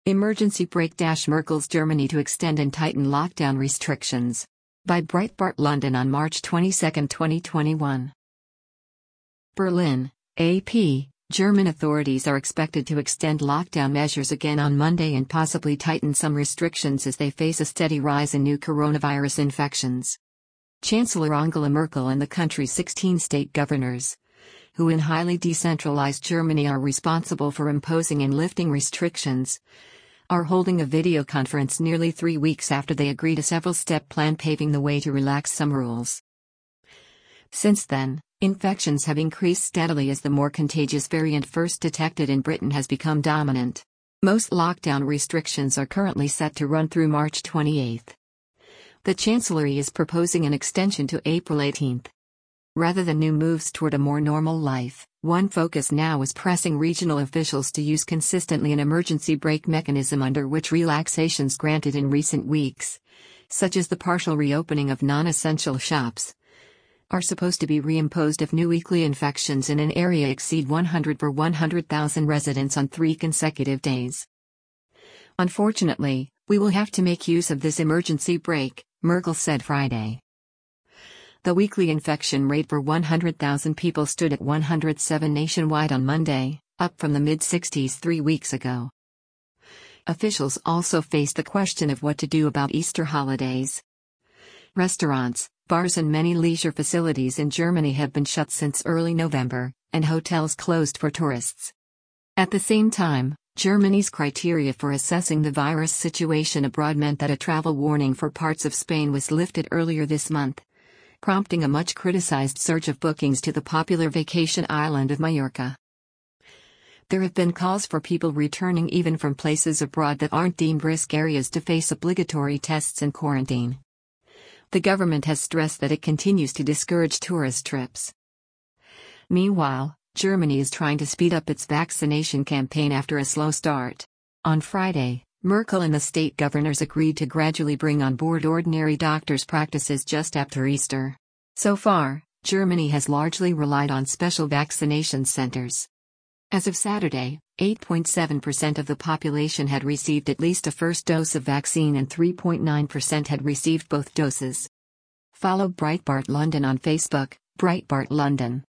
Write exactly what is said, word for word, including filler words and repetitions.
Emergency break dash Merkel's Germany to extend and tighten lockdown restrictions. By Breitbart London on March twenty-second, twenty twenty-one. Berlin, A P. German authorities are expected to extend lockdown measures again on Monday and possibly tighten some restrictions as they face a steady rise in new coronavirus infections. Chancellor Angela Merkel and the country's sixteen state governors, who in highly decentralized Germany are responsible for imposing and lifting restrictions, are holding a video conference nearly three weeks after they agreed a several-step plan paving the way to relax some rules. Since then, infections have increased steadily as the more contagious variant first detected in Britain has become dominant. Most lockdown restrictions are currently set to run through March twenty-eighth. The Chancellery is proposing an extension to April eighteenth. Rather than new moves toward a more normal life, one focus now is pressing regional officials to use consistently an emergency brake mechanism under which relaxations granted in recent weeks, such as the partial reopening of non-essential shops, are supposed to be reimposed if new weekly infections in an area exceed one hundred per one hundred thousand residents on three consecutive days. Unfortunately, we will have to make use of this emergency brake, Merkel said Friday. The weekly infection rate per one hundred thousand people stood at one hundred seven nationwide on Monday, up from the mid-sixties three weeks ago. Officials also faced the question of what to do about Easter holidays. Restaurants, bars and many leisure facilities in Germany have been shut since early November, and hotels closed for tourists. At the same time, Germany's criteria for assessing the virus situation abroad meant that a travel warning for parts of Spain was lifted earlier this month, prompting a much-criticized surge of bookings to the popular vacation island of Mallorca. There have been calls for people returning even from places abroad that aren't deemed risk areas to face obligatory tests and quarantine. The government has stressed that it continues to discourage tourist trips. Meanwhile, Germany is trying to speed up its vaccination campaign after a slow start. On Friday, Merkel and the state governors agreed to gradually bring on board ordinary doctors' practices just after Easter. So far, Germany has largely relied on special vaccination centers. As of Saturday, eight point seven percent of the population had received at least a first dose of vaccine and three point nine percent had received both doses. Follow Breitbart London on Facebook, Breitbart London.